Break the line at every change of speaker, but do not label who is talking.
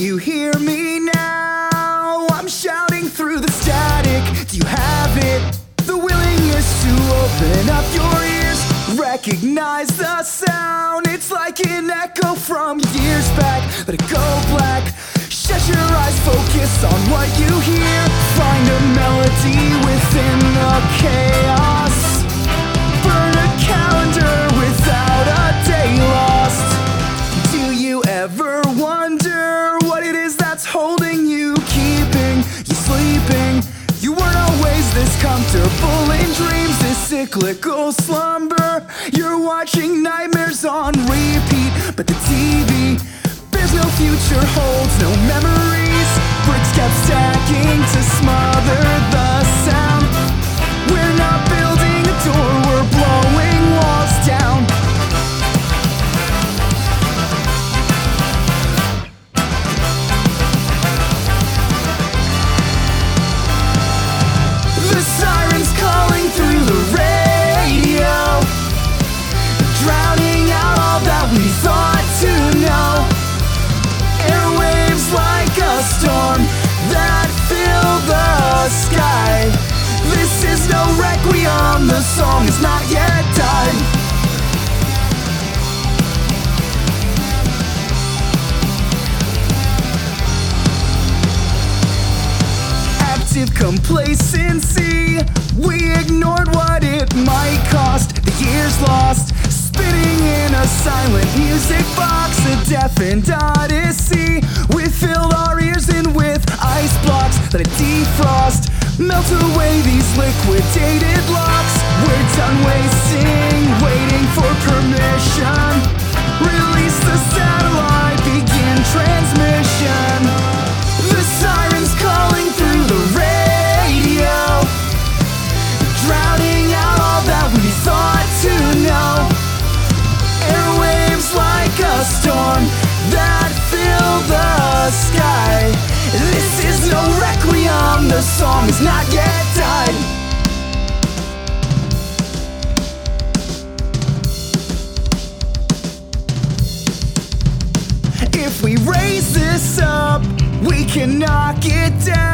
you hear me now? I'm shouting through the static. Do you have it? The willingness to open up your ears, recognize the sound. It's like an echo from years back. Let it go black. Shut your eyes, focus on what you hear. Find a melody within the chaos. Burn a calendar without a day lost. Do you ever wonder what it is that's holding you, keeping you sleeping? You weren't always this comfortable in dreams, this cyclical slumber. You're watching nightmares on repeat, but the TV bears no future, holds no memories. Bricks kept stacking to smother the sound. We're not building a door, we're blowing walls down. The sirens calling through the radio, drowning out all that we thought to know. Airwaves like a storm that fill the sky. This is no requiem, the song is not yet done. Active complacency, we ignored what it might cost. The years lost, spinning in a silent music box, a deafened odyssey. We filled our ears in with ice blocks, let it defrost, melt away these liquidated locks. We're done wasting, waiting for permission. Release the satellite, begin transmission. The sirens calling through the radio, drowning out all that we thought to know. Airwaves like a storm that fill the sky. This is no requiem, the song is not yet done. If we raise this up, we can knock it down.